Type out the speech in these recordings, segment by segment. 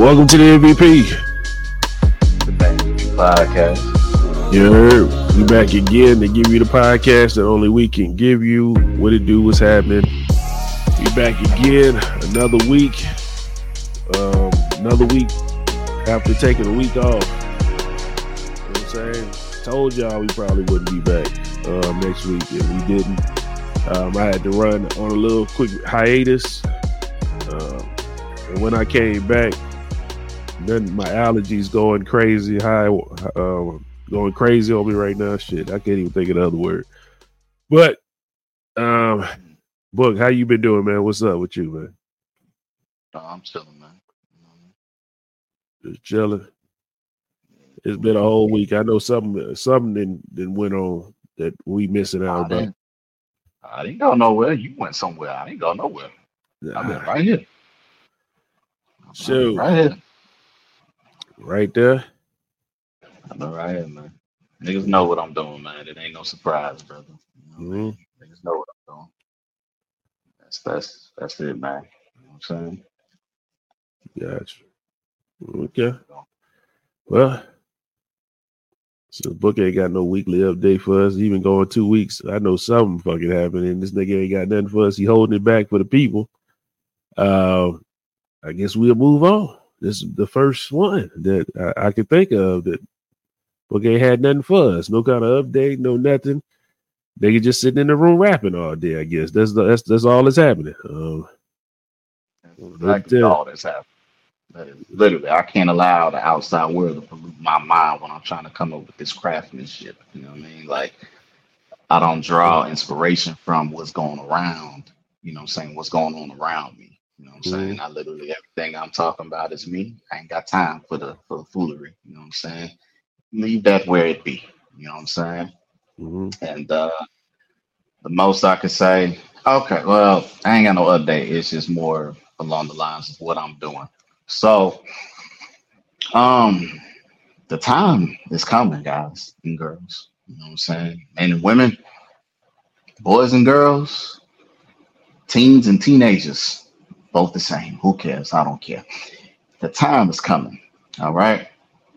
Welcome to the MVP. The podcast. You heard? We back again to give you the podcast that only we can give you. What it do, what's happening. We back again, another week. Another week after taking a week off. You know what I'm saying? Told y'all we probably wouldn't be back next week, and we didn't. I had to run on a little quick hiatus. And when I came back, then my allergies going crazy, going crazy on me right now. Shit, I can't even think of the other word. But, Book, how you been doing, man? What's up with you, man? I'm chilling, man. Just chilling. It's been a whole week. I know something then went on that we missing out about. I didn't go nowhere. You went somewhere. I didn't go nowhere. I've been right here. Shoot. Right here. Right there. I've been right here, man. Niggas know what I'm doing, man. It ain't no surprise, brother. You know what I mean? Niggas know what I'm doing. That's it, man. You know what I'm saying? Gotcha. Okay. Well, so Book ain't got no weekly update for us. Even going 2 weeks, I know something fucking happened, and this nigga ain't got nothing for us. He holding it back for the people. I guess we'll move on. This is the first one that I could think of that Book ain't had nothing for us. No kind of update, no nothing. They could just sitting in the room rapping all day. I guess that's all that's happening. Exactly all that's happening. Literally, I can't allow the outside world to pollute my mind when I'm trying to come up with this craftsmanship. You know what I mean? Like, I don't draw inspiration from what's going around. You know what I'm saying? What's going on around me. You know what I'm saying? I literally, everything I'm talking about is me. I ain't got time for the foolery. You know what I'm saying? Leave that where it be. You know what I'm saying? And the most I could say, okay, well, I ain't got no update. It's just more along the lines of what I'm doing. So, the time is coming, guys and girls. You know what I'm saying? Men and women, boys and girls, teens and teenagers. Both the same. Who cares? I don't care. The time is coming. All right.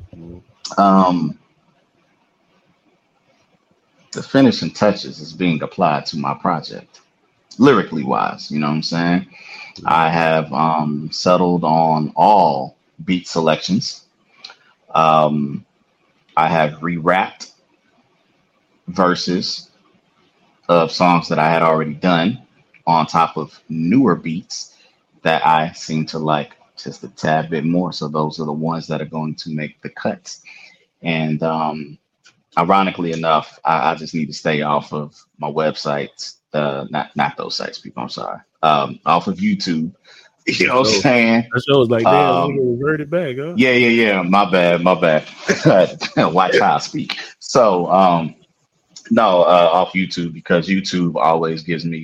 The finishing touches is being applied to my project, lyrically wise. You know what I'm saying? I have settled on all beat selections. I have re-rapped verses of songs that I had already done on top of newer beats that I seem to like just a tad bit more. So those are the ones that are going to make the cuts. And ironically enough, I just need to stay off of my websites, not those sites, people. I'm sorry. Off of YouTube. You know what I'm saying? That show was like, damn, we reverted back, huh? Yeah. My bad. Watch how I speak. So, no, off YouTube, because YouTube always gives me,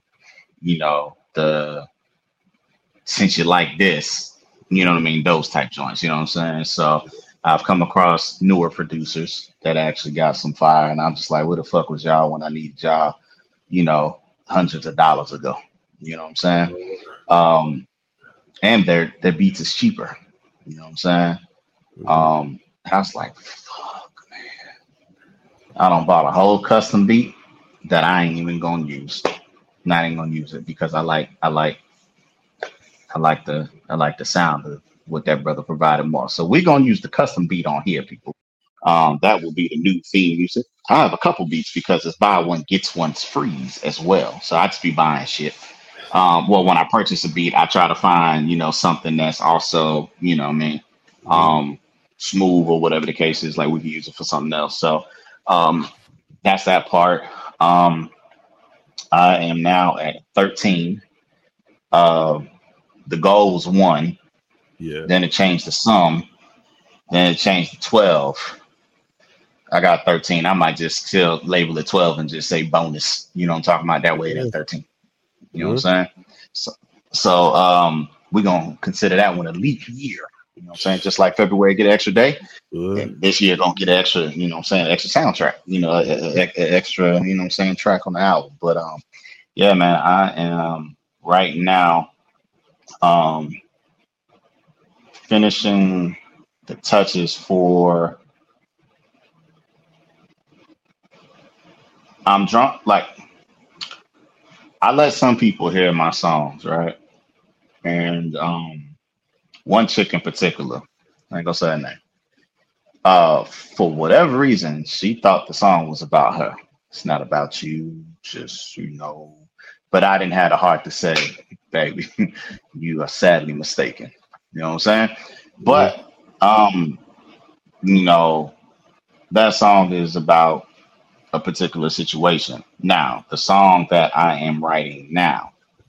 the since you like this, you know what I mean? Those type joints, you know what I'm saying? So I've come across newer producers that actually got some fire, and I'm just like, where the fuck was y'all when I needed y'all, hundreds of dollars ago? You know what I'm saying? And their beats is cheaper. You know what I'm saying? I was like, fuck, man. I done bought a whole custom beat that I ain't even gonna use. Not even gonna use it because I like the sound of what that brother provided more. So we're gonna use the custom beat on here, people. That will be the new theme music. I have a couple beats because it's buy one gets one free as well. So I just be buying shit. Well, when I purchase a beat, I try to find, something that's also, smooth or whatever the case is. Like we can use it for something else. So that's that part. I am now at 13. The goal was 1. Yeah. Then it changed to some. Then it changed to 12. I got 13. I might just still label it 12 and just say bonus. You know what I'm talking about? That way it is 13. You know what I'm saying? So we're going to consider that one a leap year. You know what I'm saying? Just like February get an extra day. And this year going to get an extra, extra soundtrack. Extra, track on the album. But yeah, man, I am right now finishing the touches for I'm drunk. Like, I let some people hear my songs, right? And one chick in particular, I ain't gonna say her name. For whatever reason, she thought the song was about her. It's not about you, just But I didn't have the heart to say, baby, you are sadly mistaken. You know what I'm saying? But you know, that song is about a particular situation. Now, the song that I am writing now,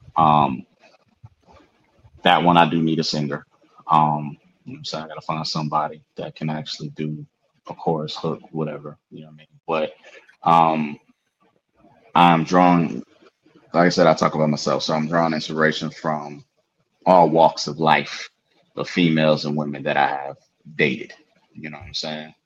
that one I do need a singer. So I gotta find somebody that can actually do a chorus, hook, whatever, you know what I mean? But I'm drawing, like I said, I talk about myself, so I'm drawing inspiration from all walks of life, the females and women that I have dated. You know what I'm saying?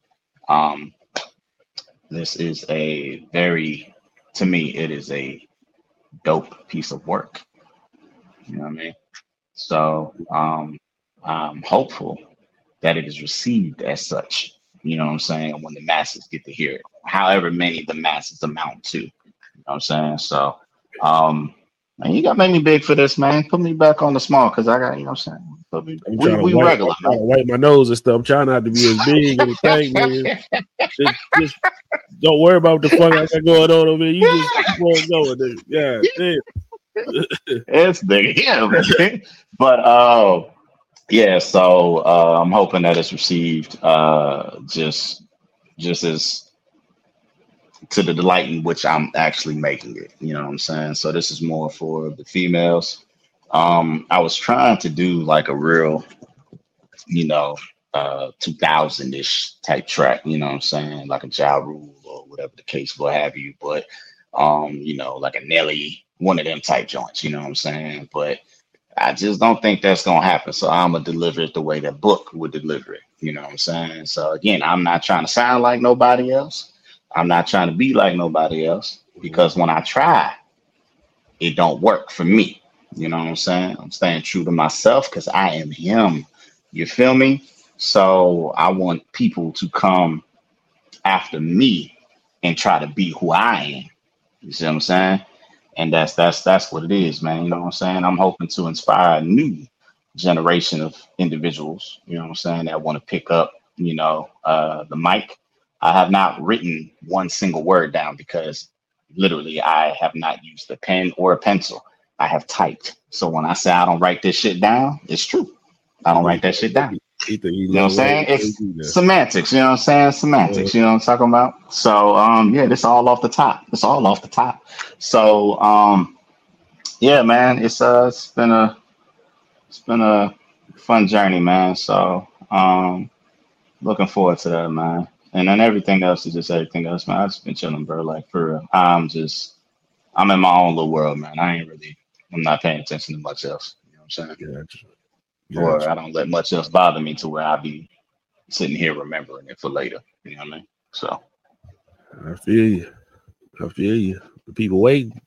This is to me, it is a dope piece of work. You know what I mean? So I'm hopeful that it is received as such. You know what I'm saying? When the masses get to hear it, however many the masses amount to. You know what I'm saying? So, man, you got to make me big for this, man. Put me back on the small because I got, you know what I'm saying? We regular. I'm trying to wipe my nose and stuff. I'm trying not to be as big as a thing, man. Just don't worry about the fun I got going on over here. You just keep on going, dude. Yeah, damn. It's big, yeah, man. But yeah, so I'm hoping that it's received just as to the delight in which I'm actually making it. You know what I'm saying? So this is more for the females. I was trying to do like a real, 2000-ish type track, you know what I'm saying? Like a Ja Rule or whatever the case will have you. But, like a Nelly, one of them type joints, you know what I'm saying? But I just don't think that's going to happen. So I'm going to deliver it the way that Book would deliver it. You know what I'm saying? So again, I'm not trying to sound like nobody else. I'm not trying to be like nobody else because when I try, it don't work for me. You know what I'm saying? I'm staying true to myself because I am him. You feel me? So I want people to come after me and try to be who I am. You see what I'm saying? And that's what it is, man. You know what I'm saying? I'm hoping to inspire a new generation of individuals, you know what I'm saying, that want to pick up, the mic. I have not written one single word down because literally I have not used a pen or a pencil. I have typed. So when I say I don't write this shit down, it's true. I don't write that shit down. You know what I'm saying? It's semantics, you know what I'm saying? Semantics, you know what I'm talking about? So yeah, this all off the top. It's all off the top. So yeah, man, it's been a fun journey, man. So looking forward to that, man. And then everything else is just everything else, man. I've just been chilling, bro. Like for real. I'm in my own little world, man. I'm not paying attention to much else. You know what I'm saying? Yeah. Or I don't let much else bother me to where I be sitting here remembering it for later. You know what I mean? So I feel you. The people waiting.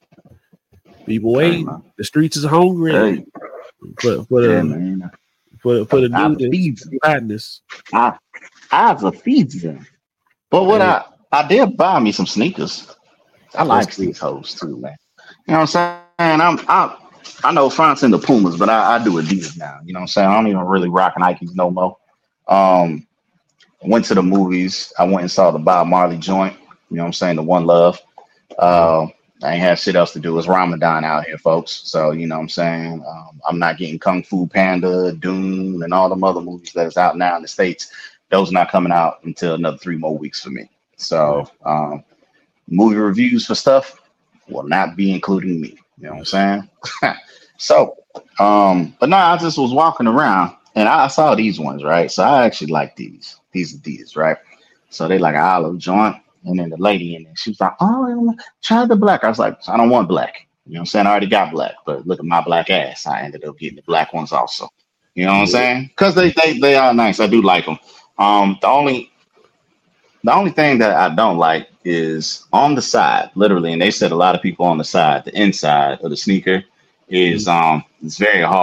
The streets is hungry. Hey. For the newness, madness. Eyes will feed them. But what I did buy me some sneakers. I like these hoes too, man. You know what I'm saying? I know Fonts and the Pumas, but I do Adidas now. You know what I'm saying? I don't even really rock Nikes no more. Went to the movies. I went and saw the Bob Marley joint. You know what I'm saying? The One Love. I ain't had shit else to do. It's Ramadan out here, folks. So, you know what I'm saying? I'm not getting Kung Fu Panda, Dune, and all them other movies that is out now in the States. Those not coming out until another 3 more weeks for me. So, movie reviews for stuff will not be including me. You know what I'm saying? So, but no, I just was walking around and I saw these ones, right? So I actually like these Adidas, right? So they like an olive joint. And then the lady in there, she was like, oh, try the black. I was like, I don't want black. You know what I'm saying? I already got black, but look at my black ass. I ended up getting the black ones also. You know what I'm saying? Because they are nice. I do like them. The only thing that I don't like is on the side, literally, and they said a lot of people on the side, the inside of the sneaker is it's very hard.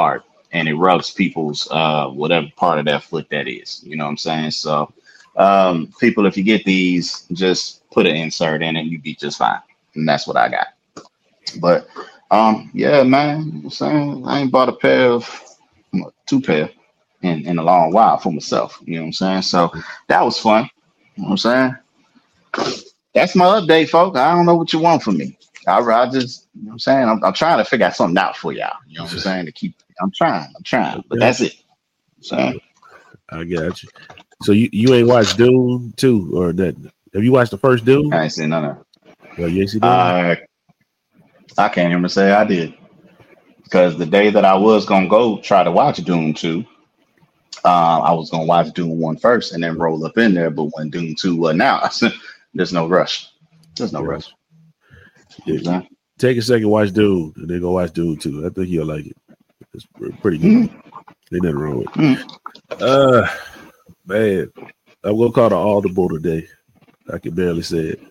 and it rubs people's whatever part of their foot that is. You know what I'm saying? So people, if you get these, just put an insert in and you be just fine. And that's what I got. But yeah, man, you know what I'm saying? I ain't bought a pair of two pair in a long while for myself. You know what I'm saying? So that was fun. You know what I'm saying? That's my update, folks. I don't know what you want from me. I just, you know what I'm saying? I'm trying to figure out something out for y'all. You know what I'm saying? I'm trying, but that's it. So I got you. So you ain't watched Dune 2 or that? Have you watched the first Dune? I ain't seen none of it. Well, you ain't seen that? I can't even say I did. Because the day that I was going to go try to watch Dune 2, I was going to watch Dune 1 first and then roll up in there. But when Dune 2 was announced, there's no rush. There's no rush. Yeah. Take a second, watch Dune, and then go watch Dune 2. I think you'll like it. It's pretty good. Ain't nothing wrong with it. Man, I'm going to call the audible today. I can barely say it.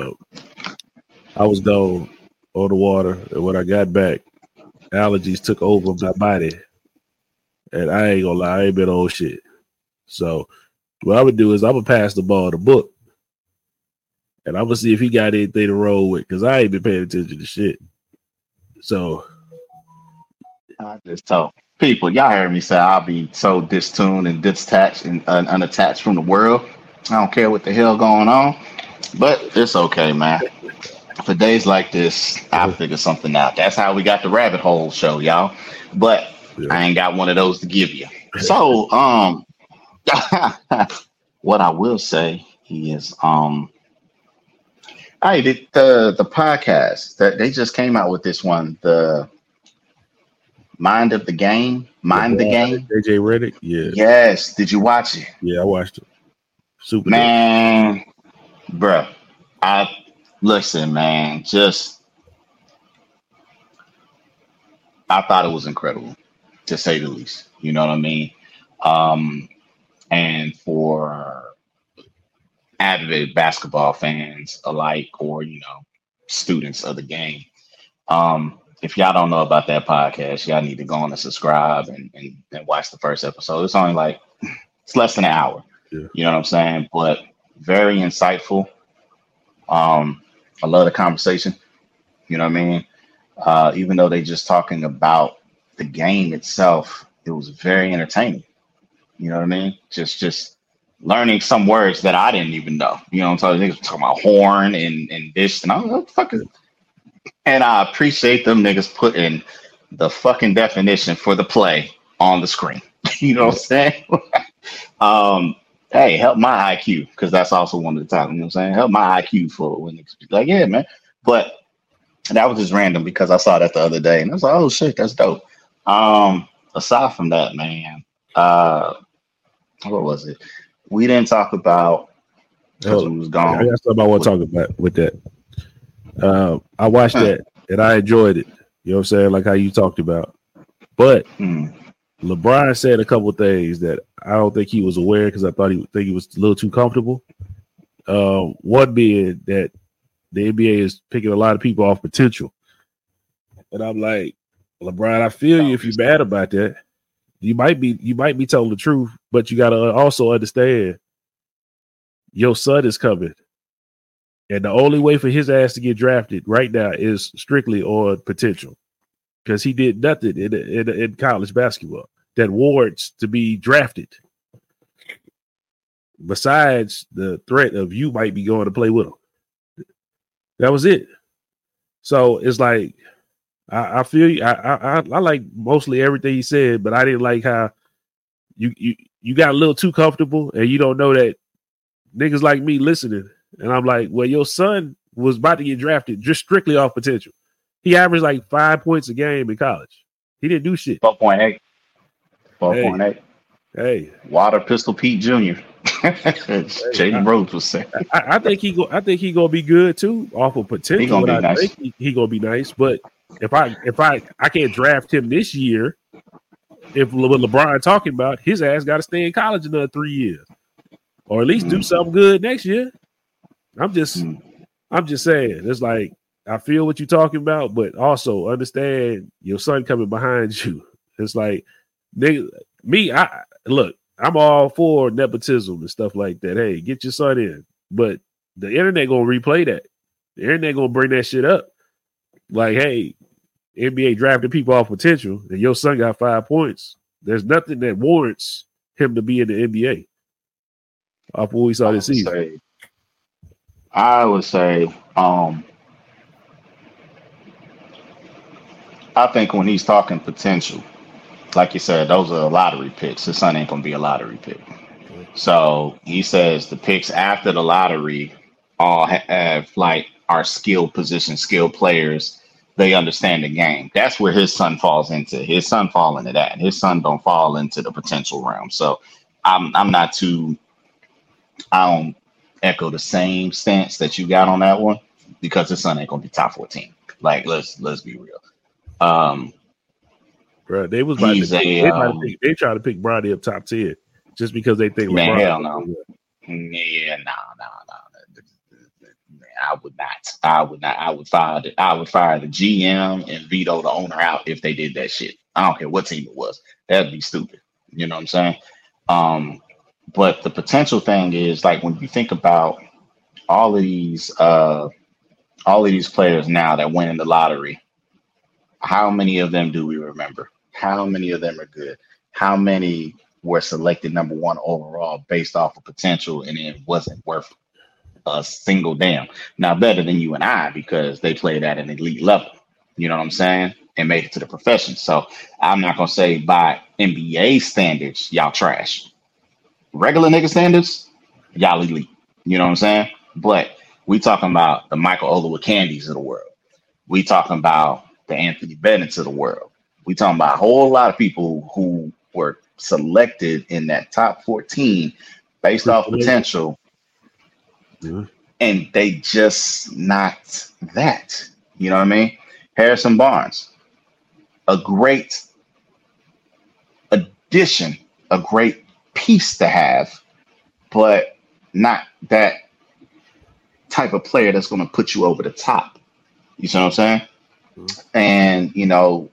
I was gone on the water, and when I got back, allergies took over my body. And I ain't gonna lie, I ain't been on shit. So what I'm gonna do is I'm gonna pass the ball to Book. And I'm gonna see if he got anything to roll with, because I ain't been paying attention to shit. So I just told people, y'all heard me say I'll be so distuned and detached and unattached from the world. I don't care what the hell going on. But it's okay, man. For days like this, I'll figure something out. That's how we got the rabbit hole show, y'all. But I ain't got one of those to give you. So, what I will say is, I did the podcast that they just came out with this one, the Mind the Game. AJ Reddick, yeah. Yes. Did you watch it? Yeah, I watched it. Super man, bruh. Listen, man, I thought it was incredible, to say the least. You know what I mean? And for avid basketball fans alike, or, students of the game, if y'all don't know about that podcast, y'all need to go on and subscribe and watch the first episode. It's only it's less than an hour. Yeah. You know what I'm saying? But very insightful. I love the conversation. You know what I mean? Even though they just talking about the game itself, it was very entertaining. You know what I mean? Just learning some words that I didn't even know. You know what I'm talking? Niggas talking about horn and this, and I was like, what the fuck is it? And I appreciate them niggas putting the fucking definition for the play on the screen. You know what I'm saying? Hey, help my IQ, because that's also one of the topics. You know what I'm saying? Help my IQ for when it's like, yeah, man. But that was just random because I saw that the other day and I was like, oh shit, that's dope. Aside from that, man, what was it? We didn't talk about because we was gone. I got something I want to talk about with that. I watched that and I enjoyed it. You know what I'm saying? Like how you talked about. But LeBron said a couple of things that I don't think he was aware, because I thought he was a little too comfortable. One being that the NBA is picking a lot of people off potential. And I'm like, LeBron, I feel you if you're mad about that. You might be telling the truth, but you gotta also understand your son is coming. And the only way for his ass to get drafted right now is strictly on potential, because he did nothing in college basketball that warrants to be drafted, besides the threat of you might be going to play with him. That was it. So it's like, I feel you. I like mostly everything he said, but I didn't like how you got a little too comfortable and you don't know that niggas like me listening. And I'm like, well, your son was about to get drafted just strictly off potential. He averaged like 5 points a game in college. He didn't do shit. 4.8. 4.8. Hey. Water Pistol Pete Jr. Jaden Rhodes was saying. I think he gonna be good too off of potential. He gonna be nice. Think he gonna be nice. But if I can't draft him this year, if what LeBron talking about, his ass got to stay in college another 3 years, or at least do something good next year. I'm just saying, it's like, I feel what you're talking about, but also understand your son coming behind you. It's like, I look. I'm all for nepotism and stuff like that. Hey, get your son in, but the internet gonna replay that. The internet gonna bring that shit up. Like, hey, NBA drafted people off potential, and your son got 5 points. There's nothing that warrants him to be in the NBA. Off what we saw this season. I would say, I think when he's talking potential, like you said, those are lottery picks. His son ain't gonna be a lottery pick. So he says the picks after the lottery all have are skilled players. They understand the game. That's where his son falls into. His son fall into that. His son don't fall into the potential realm. So I'm not too. I don't echo the same stance that you got on that one because his son ain't gonna be top 14. Like let's be real. Bro, they was about they try to pick Bronny up top 10 just because they think man, hell no. Yeah, no. I would not. I would fire the GM and veto the owner out if they did that shit. I don't care what team it was. That'd be stupid. You know what I'm saying? But the potential thing is like when you think about all of these players now that win in the lottery, how many of them do we remember? How many of them are good? How many were selected number 1 overall based off of potential and it wasn't worth a single damn? Now better than you and I because they played at an elite level. You know what I'm saying? And made it to the profession. So I'm not gonna say by NBA standards, y'all trash. Regular nigga standards, y'all elite. You know what I'm saying? But we talking about the Michael Olowokandis of the world. We talking about the Anthony Bennett's of the world. We talking about a whole lot of people who were selected in that top 14 based off potential. Yeah. And they just not that. You know what I mean? Harrison Barnes, a great addition, a great piece to have, but not that type of player that's going to put you over the top. You see what I'm saying? Mm-hmm. And, you know,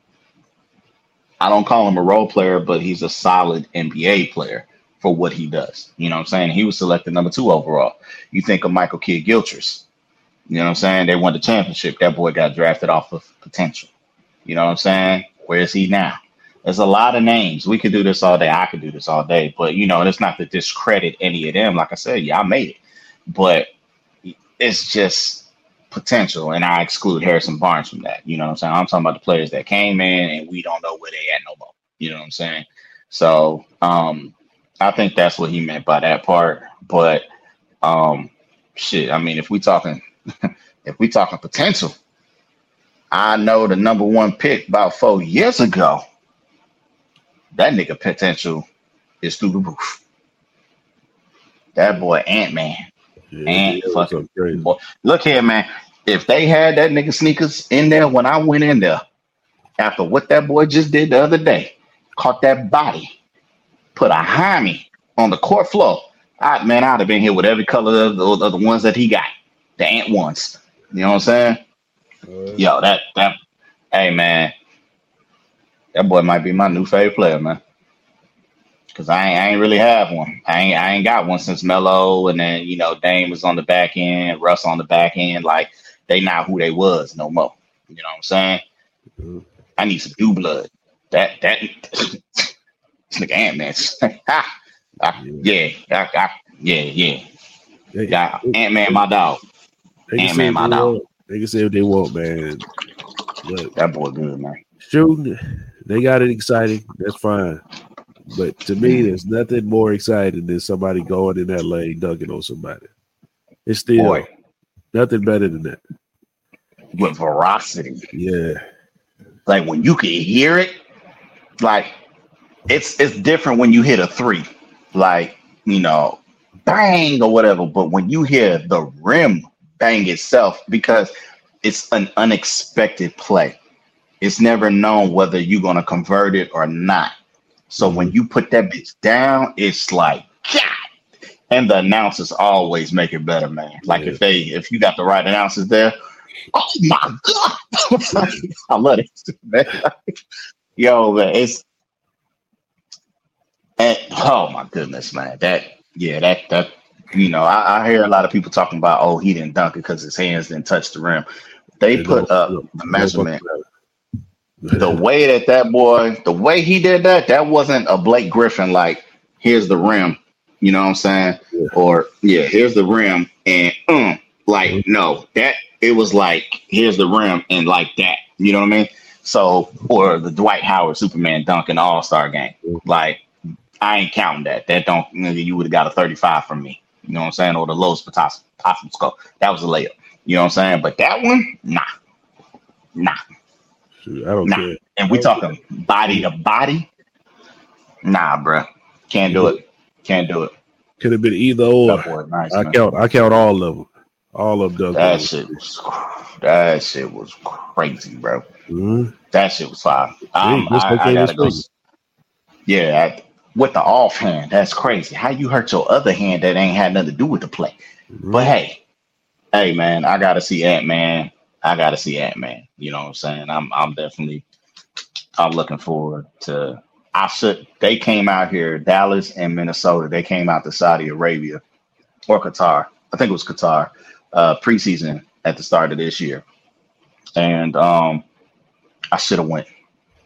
I don't call him a role player, but he's a solid NBA player for what he does. You know what I'm saying? He was selected number 2 overall. You think of Michael Kidd-Gilchrist. You know what I'm saying? They won the championship. That boy got drafted off of potential. You know what I'm saying? Where is he now? There's a lot of names. We could do this all day. I could do this all day. But, you know, it's not to discredit any of them. Like I said, yeah, I made it. But it's just potential. And I exclude Harrison Barnes from that. You know what I'm saying? I'm talking about the players that came in and we don't know where they at no more. You know what I'm saying? So I think that's what he meant by that part. But shit, I mean, if we talking potential, I know the number 1 pick about 4 years ago. That nigga potential is through the roof. That boy Ant-Man. Yeah, fucking boy. Look here, man. If they had that nigga sneakers in there when I went in there, after what that boy just did the other day, caught that body, put a hammy on the court floor, I'd have been here with every color of the ones that he got. The Ant ones. You know what I'm saying? Yo, that hey man. That boy might be my new favorite player, man. Cause I ain't really have one. I ain't got one since Melo, and then you know Dame was on the back end, Russ on the back end. Like they not who they was no more. You know what I'm saying? Mm-hmm. I need some new blood. That this nigga Ant-Man. Yeah. Ant-Man, my dog. Ant-Man, my dog. They can say what they want, man. Look, that boy good, man. Shooting, they got it exciting. That's fine. But to me, there's nothing more exciting than somebody going in that lane, dunking on somebody. It's still nothing better than that. With veracity. Yeah. Like when you can hear it, like it's different when you hit a 3. Like, you know, bang or whatever. But when you hear the rim bang itself, because it's an unexpected play. It's never known whether you're going to convert it or not. So when you put that bitch down, it's like, God. And the announcers always make it better, man. Like if you got the right announcers there, oh my God. I love it, man. Yo, man, And oh my goodness, man, that I hear a lot of people talking about, oh, he didn't dunk it because his hands didn't touch the rim. They It put don't, up look, the it don't measurement. fucking The matter. way that boy, the way he did that wasn't a Blake Griffin like, here's the rim, you know what I'm saying? Yeah. Or yeah, here's the rim, and like Mhm. no, that it was like here's the rim and like that, you know what I mean? So or the Dwight Howard Superman dunk in the All Star game, like I ain't counting that. That don't nigga, you would have got a 35 from me, you know what I'm saying? Or the lowest possible score. That was a layup, you know what I'm saying? But that one, nah. Shoot, I don't Nah. care. And I we don't care. talking body to body. Nah, bruh. Can't do It it. Can't do it. could have been either or. That boy nice, I man. count all of them. All of them That dunked that shit was crazy, bro. on. That shit was fire. See, just I located his gotta go. finger. Yeah, with the offhand, that's crazy. How you hurt your other hand that ain't had nothing to do with the play? But hey, man, I gotta see Ant-Man. I gotta see Ant-Man. You know what I'm saying? I'm definitely looking forward to. They came out here, Dallas and Minnesota. They came out to Saudi Arabia or Qatar. I think it was Qatar, preseason at the start of this year. And I should have went.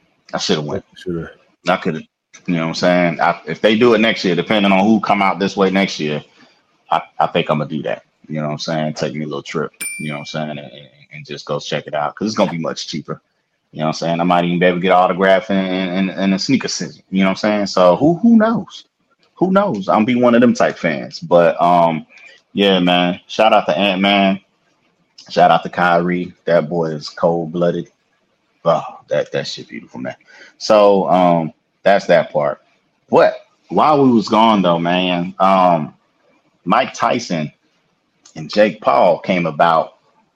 Should I could have, you know what I'm saying? If they do it next year, depending on who come out this way next year, I think I'm gonna do that. You know what I'm saying? Take me a little trip, you know what I'm saying, and just go check it out because it's gonna be much cheaper. You know what I'm saying? I might even be able to get an autograph in a sneaker season. You know what I'm saying? So who knows? Who knows? I'm be one of them type fans. But yeah, man. Shout out to Ant-Man. Shout out to Kyrie. That boy is cold blooded. Oh, that shit beautiful, man. So that's that part. But while we was gone though, man, Mike Tyson and Jake Paul came about,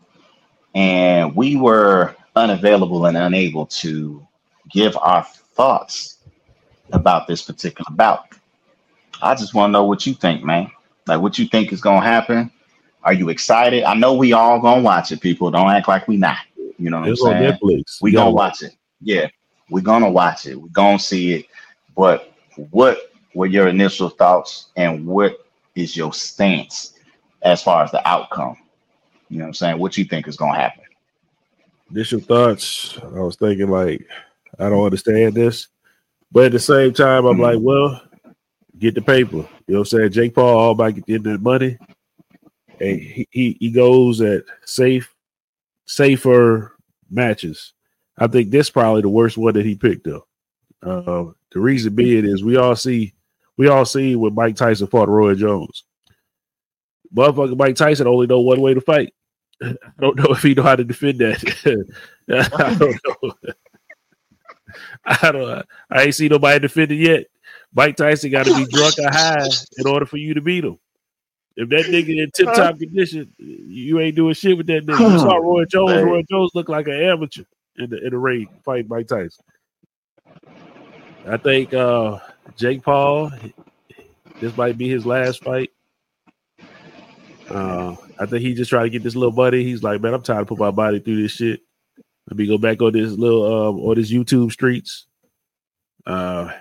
and we were unavailable and unable to give our thoughts about this particular bout. I just want to know what you think, man. Like, what you think is gonna happen? Are you excited? I know we all gonna watch it. People don't act like we not. You know what I'm It's on saying? Netflix. We You gotta gonna watch it. Yeah, we gonna watch it. We gonna see it. But what were your initial thoughts, and what is your stance as far as the outcome? You know what I'm saying? What you think is gonna happen? initial thoughts. I was thinking like, I don't understand this, but at the same time, I'm like, well, get the paper. You know what I'm saying? Jake Paul all about getting the money, and he goes at safer matches. I think this probably the worst one that he picked up. The reason being is we all see when Mike Tyson fought Roy Jones. Motherfucker Mike Tyson only know one way to fight. I don't know if he know how to defend that. I don't know. I ain't seen nobody defend it yet. Mike Tyson got to be drunk or high in order for you to beat him. If that nigga in tip top condition, you ain't doing shit with that nigga. You saw Roy Jones. Man. Roy Jones looked like an amateur in the ring fighting Mike Tyson. I think Jake Paul, this might be his last fight. I think he just trying to get this little buddy. He's like, man, I'm tired of putting my body through this shit. Let me go back on this little on this YouTube streets. But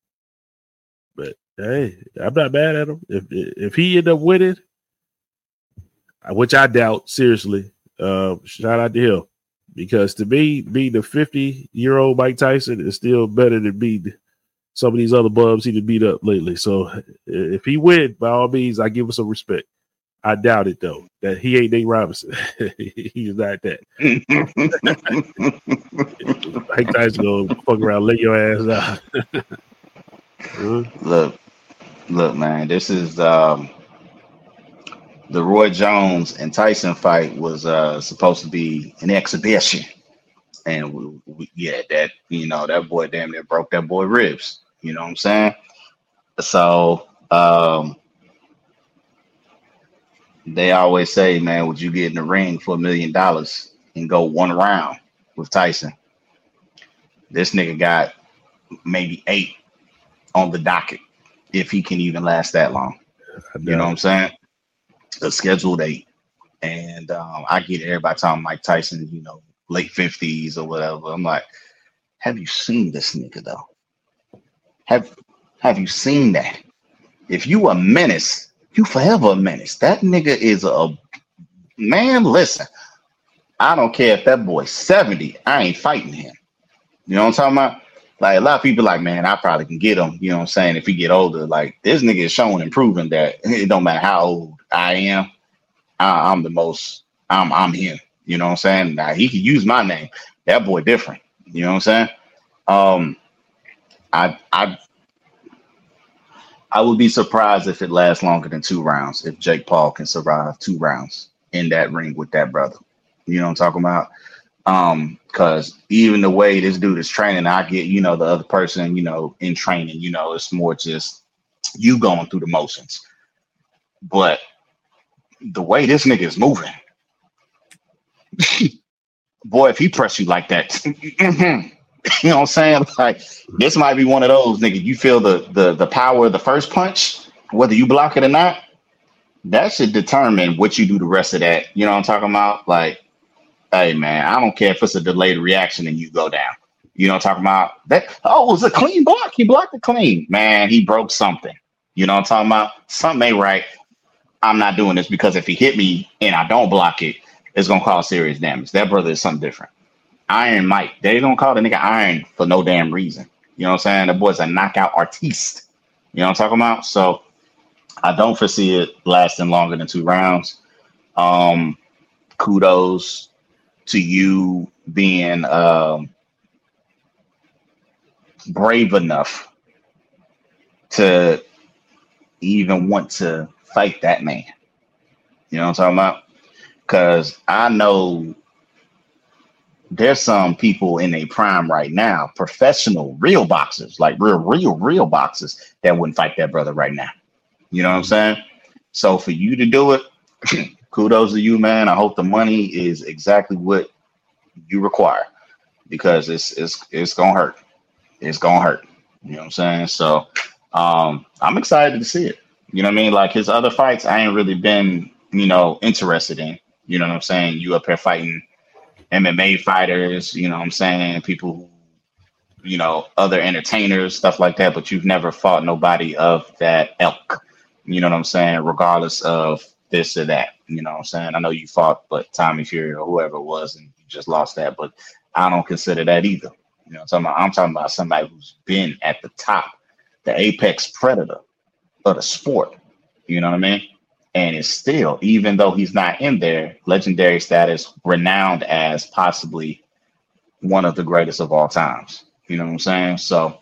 hey, I'm not mad at him. If he end up winning, which I doubt seriously, shout out to him. Because to me, being the 50-year-old Mike Tyson is still better than beating some of these other bums he done beat up lately. So if he win, by all means, I give him some respect. I doubt it though that he ain't Nate Robinson. He's not that. Mike Tyson gonna fuck around, lay your ass out. Look, man. This is the Roy Jones and Tyson fight was supposed to be an exhibition, and that boy damn near broke that boy ribs. You know what I'm saying? So they always say, man, would you get in the ring for $1 million and go one round with Tyson? This nigga got maybe 8 on the docket if he can even last that long. You know what I'm saying? A scheduled 8. And I get everybody talking Mike Tyson, late 50s or whatever. I'm like, have you seen this nigga though? Have you seen that? If you a menace, you forever a menace. That nigga is a man. Listen, I don't care if that boy's 70. I ain't fighting him. You know what I'm talking about? Like a lot of people like, man, I probably can get him. You know what I'm saying? If he get older, like this nigga is showing and proving that it don't matter how old I am. I'm the most. I'm him. You know what I'm saying? Now he can use my name. That boy different. You know what I'm saying? I would be surprised if it lasts longer than 2 rounds. If Jake Paul can survive 2 rounds in that ring with that brother, you know what I'm talking about? Because even the way this dude is training, I get, you know, the other person, you know, in training, you know, it's more just you going through the motions. But the way this nigga is moving, boy, if he press you like that, you know what I'm saying? Like this might be one of those, nigga. You feel the power of the first punch, whether you block it or not. That should determine what you do the rest of that. You know what I'm talking about? Like, hey man, I don't care if it's a delayed reaction and you go down. You know what I'm talking about? That it was a clean block. He blocked it clean. Man, he broke something. You know what I'm talking about? Something ain't right. I'm not doing this because if he hit me and I don't block it, it's gonna cause serious damage. That brother is something different. Iron Mike. They don't call the nigga Iron for no damn reason. You know what I'm saying? The boy's a knockout artiste. You know what I'm talking about? So I don't foresee it lasting longer than 2 rounds. Kudos to you being brave enough to even want to fight that man. You know what I'm talking about? Because I know there's some people in a prime right now, professional, real boxers, like real boxers that wouldn't fight that brother right now. You know what I'm saying? So for you to do it, kudos to you, man. I hope the money is exactly what you require because it's gonna hurt. It's gonna hurt. You know what I'm saying? So I'm excited to see it. You know what I mean? Like his other fights, I ain't really been, you know, interested in. You know what I'm saying? You up here fighting MMA fighters, you know what I'm saying? People who, you know, other entertainers, stuff like that, but you've never fought nobody of that ilk. You know what I'm saying? Regardless of this or that. You know what I'm saying? I know you fought, but Tommy Fury or whoever it was, and you just lost that, but I don't consider that either. You know what I'm talking about somebody who's been at the top, the apex predator of the sport. You know what I mean? And it's still, even though he's not in there, legendary status, renowned as possibly one of the greatest of all times. You know what I'm saying? So,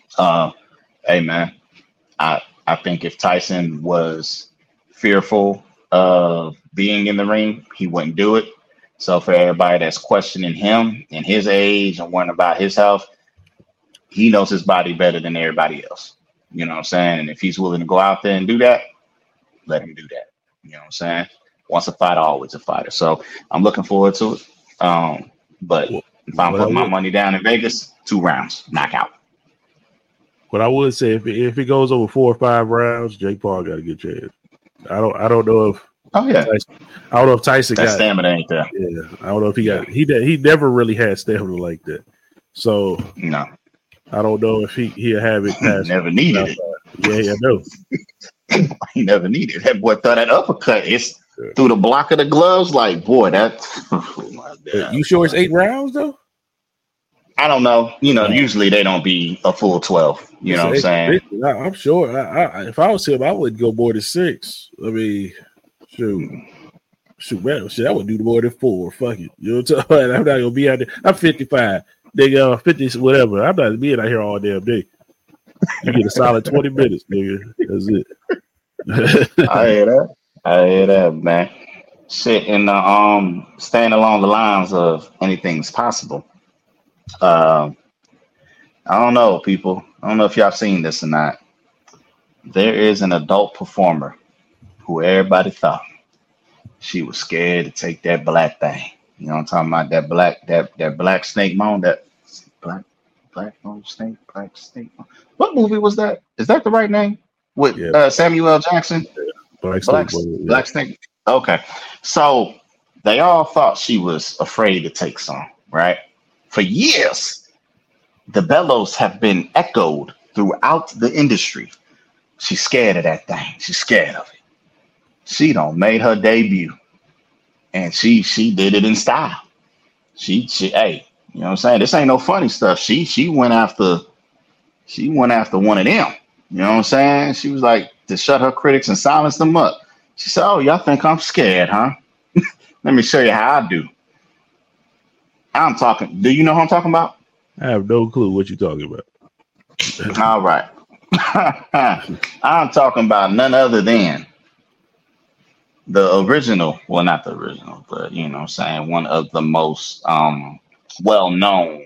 hey man, I think if Tyson was fearful of being in the ring, he wouldn't do it. So for everybody that's questioning him and his age and worrying about his health, he knows his body better than everybody else. You know what I'm saying? And if he's willing to go out there and do that, let him do that. You know what I'm saying? Once a fighter, always a fighter. So I'm looking forward to it. But if I'm putting my money down in Vegas, 2 rounds, knockout. What I would say, if it goes over 4 or 5 rounds, Jake Paul got a good chance. I don't know if. Oh yeah. I don't know if Tyson that got stamina ain't there. Yeah, I don't know if he got. He never really had stamina like that. So no, I don't know if he'll have it past. Never needed it. Yeah, I know. He never needed it. That boy thought that uppercut is through the block of the gloves. Like, boy, that. Oh my God. You sure it's 8 rounds though? I don't know. You know, usually they don't be a full 12. You know what I'm saying? I'm sure. If I was him, I wouldn't go more than 6. I mean, shoot, man, I would do more than 4. Fuck it. You know what I'm talking about? I'm not gonna be out there. I'm 55. Nigga, 50, whatever. I'm not being out here all damn day. You get a solid 20 minutes, nigga. That's it. I hear that, man. Shit, and staying along the lines of anything's possible. I don't know, people. I don't know if y'all seen this or not. There is an adult performer who everybody thought she was scared to take that black thing. You know what I'm talking about? That black snake moan, that black snake. What movie was that? Is that the right name? With Samuel L. Jackson? Yeah. Black Snake. Okay. So they all thought she was afraid to take some, right? For years, the bellows have been echoed throughout the industry. She's scared of that thing. She's scared of it. She done made her debut, and she did it in style. Hey, you know what I'm saying? This ain't no funny stuff. She went after one of them. You know what I'm saying? She was like to shut her critics and silence them up. She said, "Oh, y'all think I'm scared, huh? Let me show you how I do." I'm talking. Do you know who I'm talking about? I have no clue what you're talking about. All right. I'm talking about none other than the original. Well, not the original, but you know what I'm saying, one of the most well-known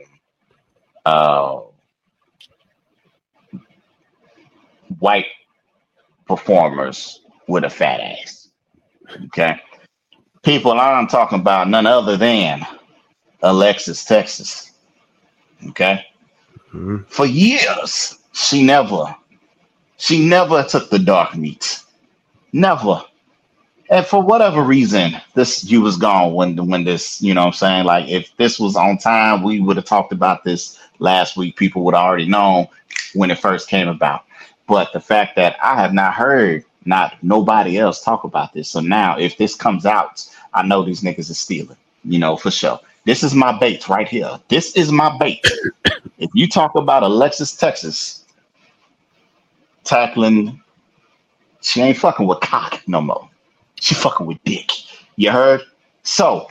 white performers with a fat ass. Okay. People, I'm talking about none other than Alexis Texas. Okay. Mm-hmm. For years, she never took the dark meat. Never. And for whatever reason, you was gone when this, you know what I'm saying? Like, if this was on time, we would have talked about this last week. People would have already known when it first came about. But the fact that I have not heard nobody else talk about this. So now if this comes out, I know these niggas are stealing, you know, for sure. This is my bait right here. This is my bait. If you talk about Alexis Texas tackling, she ain't fucking with cock no more. She fucking with dick. You heard? So,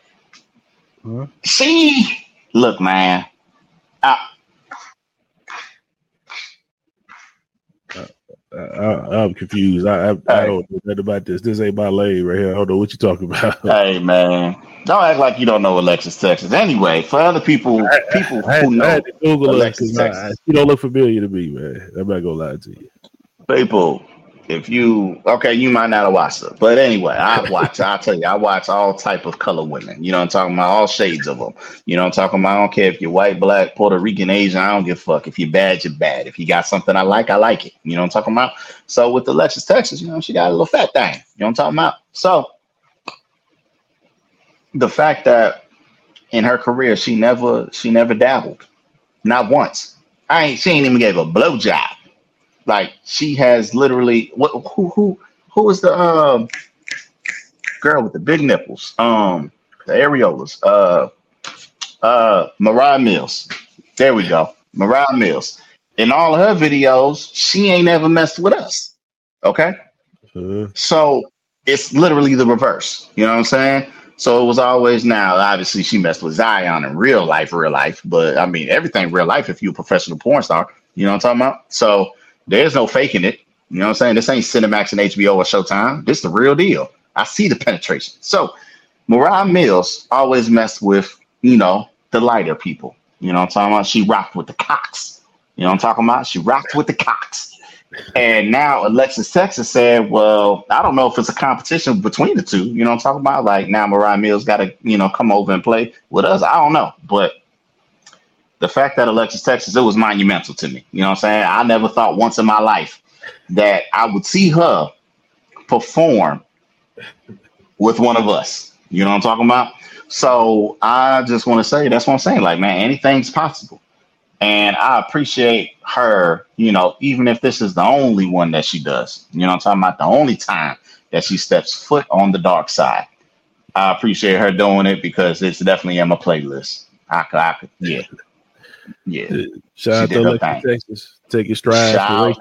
look, man. I'm confused. I don't know nothing about this. This ain't my lane right here. I don't know what you're talking about. Hey, man. Don't act like you don't know Alexis Texas. Anyway, for other people who know, I had to Google Alexis Texas. She don't look familiar to me, man. I'm not gonna lie to you. People, you might not have watched her, but anyway, I watch all type of color women. You know what I'm talking about? All shades of them. You know what I'm talking about? I don't care if you're white, black, Puerto Rican, Asian. I don't give a fuck. If you're bad, you're bad. If you got something I like it. You know what I'm talking about? So with Alexis Texas, you know, she got a little fat thing. You know what I'm talking about? So the fact that in her career she never dabbled, not once. She ain't even gave a blowjob. Like, she has literally who is the girl with the big nipples? The areolas. Mariah Mills. There we go. Mariah Mills. In all of her videos, she ain't ever messed with us. Okay? So it's literally the reverse. You know what I'm saying? So it was always, now, obviously, she messed with Zion in real life, but I mean, everything real life if you're a professional porn star. You know what I'm talking about? So there's no faking it. You know what I'm saying? This ain't Cinemax and HBO or Showtime. This is the real deal. I see the penetration. So Mariah Mills always messed with, you know, the lighter people. You know what I'm talking about? She rocked with the cocks. You know what I'm talking about? She rocked with the cocks. And now Alexis Texas said, well, I don't know if it's a competition between the two. You know what I'm talking about? Like, now Mariah Mills got to, you know, come over and play with us. I don't know. But the fact that Alexis Texas, it was monumental to me. You know what I'm saying? I never thought once in my life that I would see her perform with one of us. You know what I'm talking about? So I just want to say, that's what I'm saying. Like, man, anything's possible. And I appreciate her, you know, even if this is the only one that she does. You know what I'm talking about? The only time that she steps foot on the dark side. I appreciate her doing it because it's definitely in my playlist. I could, yeah. Yeah. Shout out to Alexis Texas. Take your strides.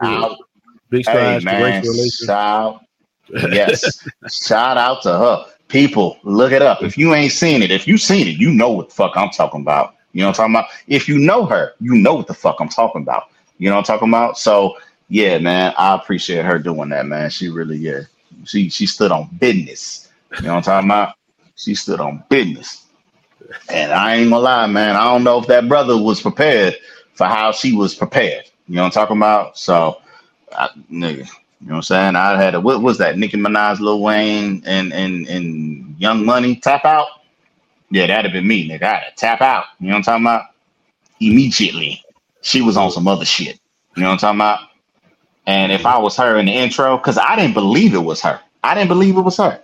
Big strides for racial relations. Yes. Shout out to her. People, look it up. If you ain't seen it, if you seen it, you know what the fuck I'm talking about. You know what I'm talking about? If you know her, you know what the fuck I'm talking about. You know what I'm talking about? So, yeah, man, I appreciate her doing that, man. She really, yeah. She stood on business. You know what I'm talking about? She stood on business. And I ain't gonna lie, man. I don't know if that brother was prepared for how she was prepared. You know what I'm talking about? So, nigga, you know what I'm saying? I had what was that? Nicki Minaj, Lil Wayne, and Young Money tap out. Yeah, that'd have been me, nigga. I had to tap out. You know what I'm talking about? Immediately. She was on some other shit. You know what I'm talking about? And if I was her in the intro, because I didn't believe it was her.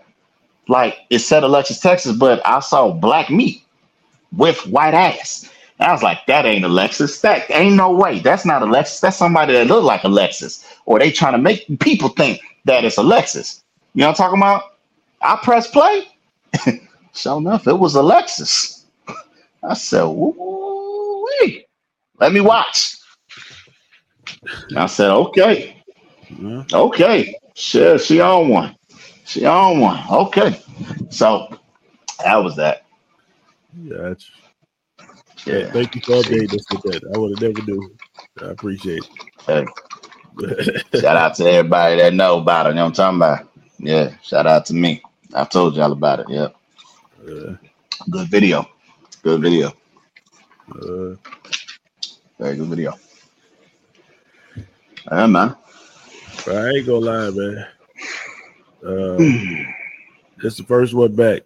Like, it said Alexis Texas, but I saw black meat with white ass. And I was like, that ain't Alexis. That ain't no way. That's not Alexis. That's somebody that look like Alexis. Or they trying to make people think that it's Alexis. You know what I'm talking about? I pressed play. Sure enough, it was Alexis. I said, woo-wee. Let me watch. I said, okay. Okay. She on one. She on one. Okay. So that was that. Gotcha. Yeah. Thank you for updating us with that. I would have never knew. I appreciate it. Hey, shout out to everybody that know about it. You know what I'm talking about? Yeah. Shout out to me. I told y'all about it. Yep. Good video. Good video. Very good video. Yeah, man. I ain't gonna lie, man. It's the first one back.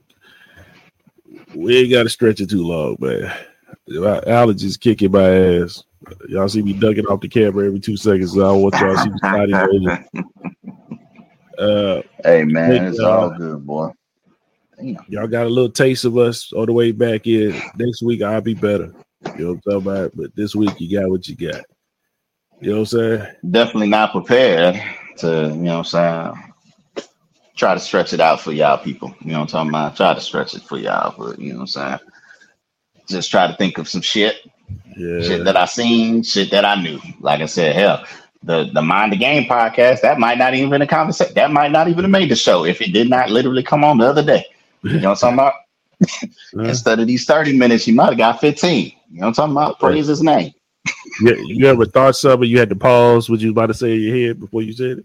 We ain't got to stretch it too long, man. My allergies kicking my ass. Y'all see me ducking off the camera every 2 seconds, so I don't want y'all to see me sliding over. Hey, man, it's all good, boy. Damn. Y'all got a little taste of us on the way back in. Next week, I'll be better. You know what I'm talking about? But this week, you got what you got. You know what I'm saying? Definitely not prepared to, you know what I'm saying, try to stretch it out for y'all people. You know what I'm talking about? Try to stretch it for y'all, but you know what I'm saying? Just try to think of some shit. Yeah. Shit that I seen, shit that I knew. Like I said, hell, the Mind the Game podcast, that might not even been a conversation. That might not even have made the show if it did not literally come on the other day. You know what I'm talking about? Instead of these 30 minutes, you might have got 15. You know what I'm talking about? Praise his name. You ever thought something you had to pause what you was about to say in your head before you said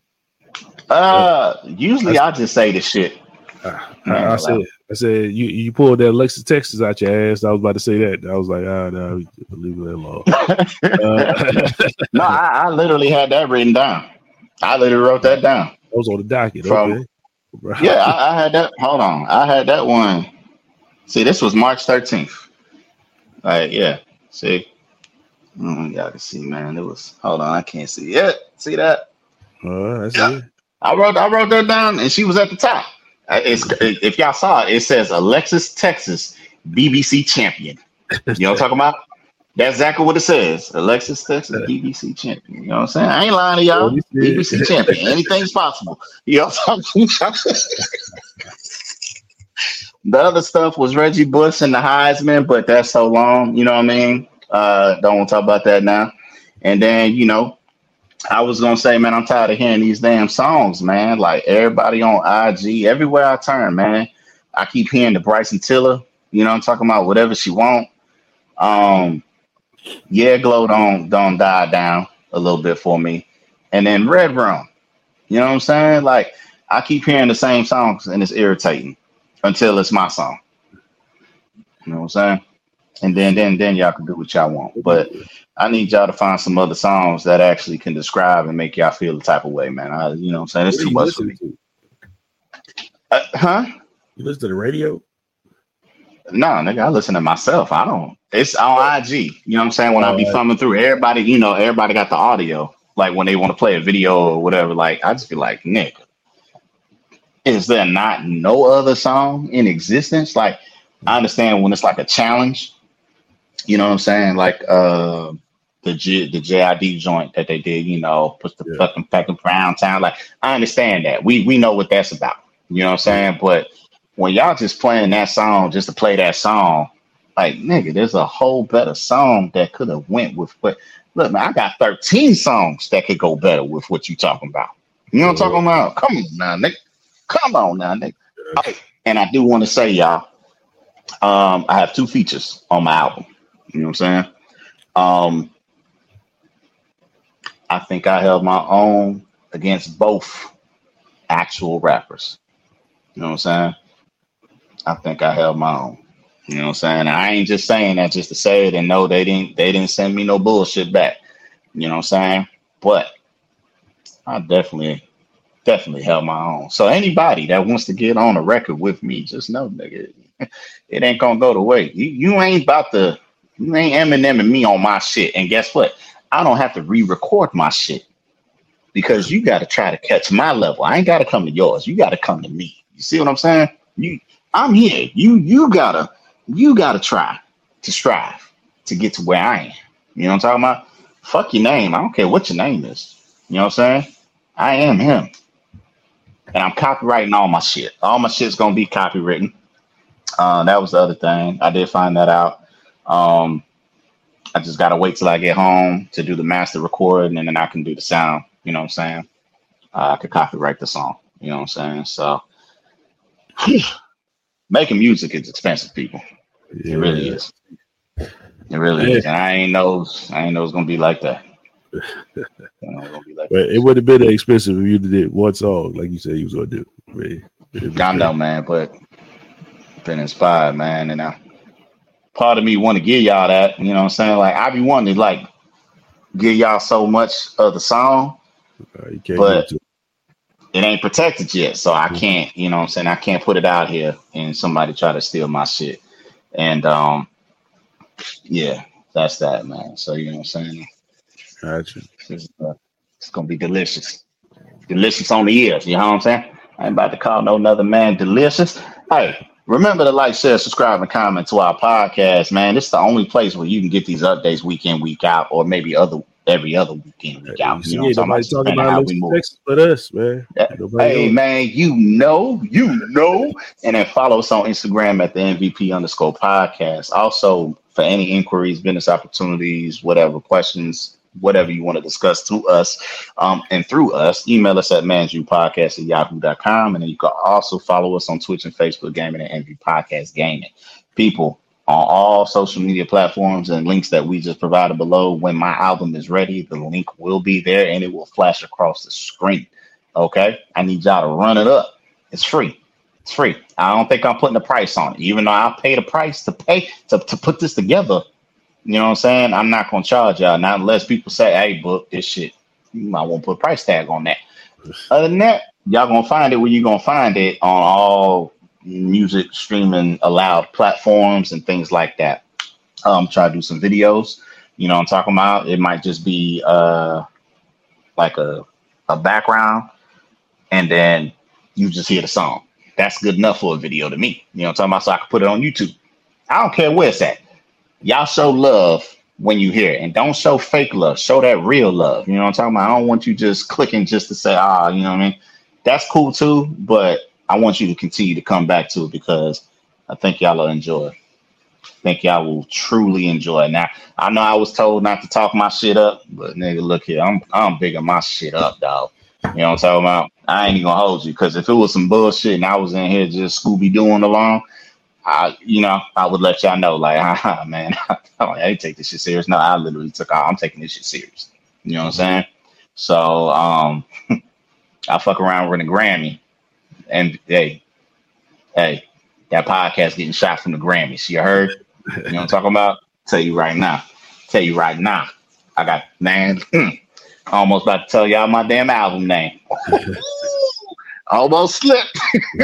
it? Usually I just say the shit. I said you pulled that Alexis Texas out your ass. I was about to say that. I was like, no, leave it alone. No, I literally had that written down. I literally wrote that down. That was on the docket. Okay. Yeah, I had that. Hold on. I had that one. See, this was March 13th. Yeah. See? Y'all can see, man. It was, hold on. I can't see it. See that? That's it. I wrote that down, and she was at the top. If y'all saw it, it says Alexis Texas BBC champion. You know what I'm talking about? That's exactly what it says. Alexis Texas BBC champion. You know what I'm saying? I ain't lying to y'all. BBC champion. Anything's possible. You know what I'm talking about? The other stuff was Reggie Bush and the Heisman, but that's so long. You know what I mean? Don't want to talk about that now. And then, you know, I was gonna say, man, I'm tired of hearing these damn songs, man. Like everybody on IG, everywhere I turn, man, I keep hearing the Bryson Tiller. You know what I'm talking about? Whatever she want. Yeah, Glow don't die down a little bit for me. And then Red Room. You know what I'm saying? Like I keep hearing the same songs and it's irritating until it's my song. You know what I'm saying? And then y'all can do what y'all want. But I need y'all to find some other songs that actually can describe and make y'all feel the type of way, man. You know what I'm saying? It's too much for me. You listen to the radio? No, nigga, I listen to myself. I don't. It's on IG. You know what I'm saying? When I be thumbing through, everybody got the audio. Like when they want to play a video or whatever, like I just be like, nigga, is there not no other song in existence? Like I understand when it's like a challenge. You know what I'm saying? Like the JID joint that they did, you know, put the fucking Brown Town. Like I understand that. We know what that's about. You know what I'm saying? But when y'all just playing that song just to play that song, like nigga, there's a whole better song that could have went with. But look, man, I got 13 songs that could go better with what you talking about. You know what I'm talking about? Come on now, nigga. Oh, and I do want to say, y'all, I have 2 features on my album. You know what I'm saying? I think I held my own against both actual rappers. You know what I'm saying? I think I held my own. You know what I'm saying? I ain't just saying that just to say it and no, they didn't send me no bullshit back. You know what I'm saying? But I definitely held my own. So anybody that wants to get on a record with me, just know, nigga, it ain't gonna go the way. You ain't Eminem and me on my shit. And guess what? I don't have to re-record my shit because you got to try to catch my level. I ain't got to come to yours. You got to come to me. You see what I'm saying? I'm here. You gotta try to strive to get to where I am. You know what I'm talking about? Fuck your name. I don't care what your name is. You know what I'm saying? I am him. And I'm copywriting all my shit. All my shit's going to be copywritten. That was the other thing. I did find that out. I just got to wait till I get home to do the master recording, and then I can do the sound. You know what I'm saying? I could copyright the song. You know what I'm saying? So making music is expensive, people. Yeah. It really is. It really is. And I ain't know it's gonna be like that. It would have been expensive if you did one song, like you said you was gonna do. I know, man, but been inspired, man, and part of me want to give y'all that. You know what I'm saying? Like I be wanting to like give y'all so much of the song, but it ain't protected yet, so I can't. You know what I'm saying? I can't put it out here and somebody try to steal my shit. And yeah, that's that, man. So you know what I'm saying? Gotcha. It's gonna be delicious. Delicious on the ears, you know what I'm saying? I ain't about to call no other man delicious. Hey, remember to like, share, subscribe, and comment to our podcast, man. This is the only place where you can get these updates week in, week out, or maybe every other weekend, week out. You know what I'm talking about? How we move. With us, man. Hey, man, you know. And then follow us on Instagram at the MVP_podcast. Also, for any inquiries, business opportunities, whatever questions, whatever you want to discuss to us and through us, email us at manjupodcast@yahoo.com. And then you can also follow us on Twitch and Facebook Gaming and MV Podcast Gaming. People, on all social media platforms and links that we just provided below. When my album is ready, the link will be there and it will flash across the screen. Okay. I need y'all to run it up. It's free. It's free. I don't think I'm putting a price on it, even though I'll pay the price to put this together. You know what I'm saying? I'm not going to charge y'all, not unless people say, hey, book this shit. You might want to put a price tag on that. Other than that, y'all going to find it where you're going to find it on all music streaming allowed platforms and things like that. Try to do some videos. You know what I'm talking about? It might just be like a background and then you just hear the song. That's good enough for a video to me. You know what I'm talking about? So I can put it on YouTube. I don't care where it's at. Y'all show love when you hear it, and don't show fake love. Show that real love. You know what I'm talking about? I don't want you just clicking just to say, you know what I mean? That's cool too, but I want you to continue to come back to it because I think y'all will enjoy it. I think y'all will truly enjoy it. Now, I know I was told not to talk my shit up, but nigga, look here. I'm bigging my shit up, dog. You know what I'm talking about? I ain't even gonna hold you because if it was some bullshit and I was in here just Scooby-Dooing along, I would let y'all know, like, man, I ain't take this shit serious. No, I literally I'm taking this shit serious. You know what I'm saying? So, I fuck around with a Grammy, and hey, that podcast getting shot from the Grammys. You heard? You know what I'm talking about? Tell you right now. I got, man, almost about to tell y'all my damn album name. Almost slipped.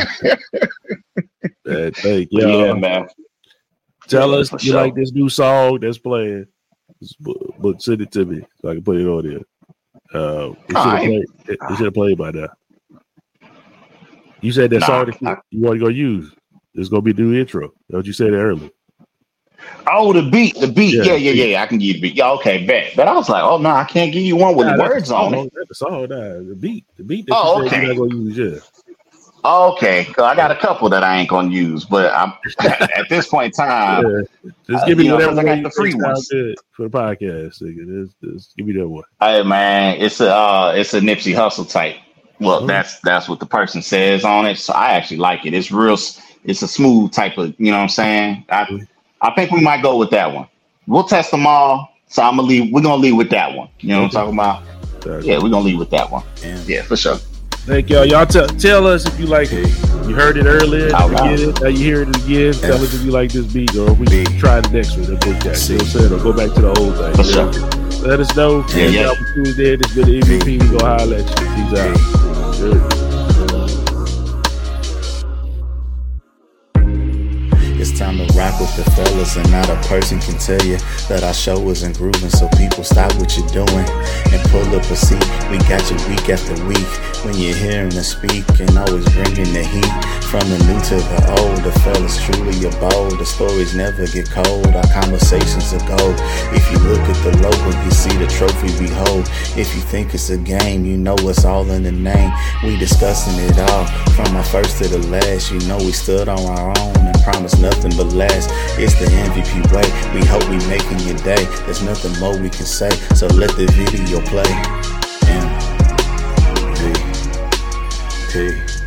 Thank you. Yeah, man. Tell us if you like this new song that's playing. But send it to me so I can put it on there. It should have played by now. You said that song that you want to go use. It's gonna be the new intro. Don't you say that earlier? Oh, the beat. Yeah. I can give you the beat. Yeah, okay, bet. But I was like, oh no, I can't give you one with the words on it. The song, the beat. The beat that you said you're not gonna use, yeah. Okay, so I got a couple that I ain't gonna use, but I'm at this point in time. Just give me whatever. I got the free ones for the podcast. Just give me that one. Hey man, it's a Nipsey Hussle type. Well, that's what the person says on it. So I actually like it. It's real. It's a smooth type of. You know what I'm saying? I think we might go with that one. We'll test them all. So I'm gonna leave. We're gonna leave with that one. You know what I'm talking about? Yeah, we're gonna leave with that one. Yeah, for sure. Thank y'all. Y'all tell us if you like it. You heard it earlier. Now you hear it again. Tell us if you like this beat or if we try the next one. You know what I'm saying? Or go back to the old thing. For sure. Let us know. Yeah. Opportunity. This been the MVP. We gonna holler at you. Peace out. Good. It's time to rock with the fellas, and not a person can tell you that our show isn't grooving. So people, stop what you're doing and pull up a seat. We got you week after week. When you're hearing us speak and always bringing the heat. From the new to the old, the fellas truly are bold. The stories never get cold, our conversations are gold. If you look at the logo, you see the trophy we hold. If you think it's a game, you know it's all in the name. We discussing it all, from our first to the last. You know we stood on our own and promised nothing but last. It's the MVP way, we hope we making your day. There's nothing more we can say, so let the video play. MVP.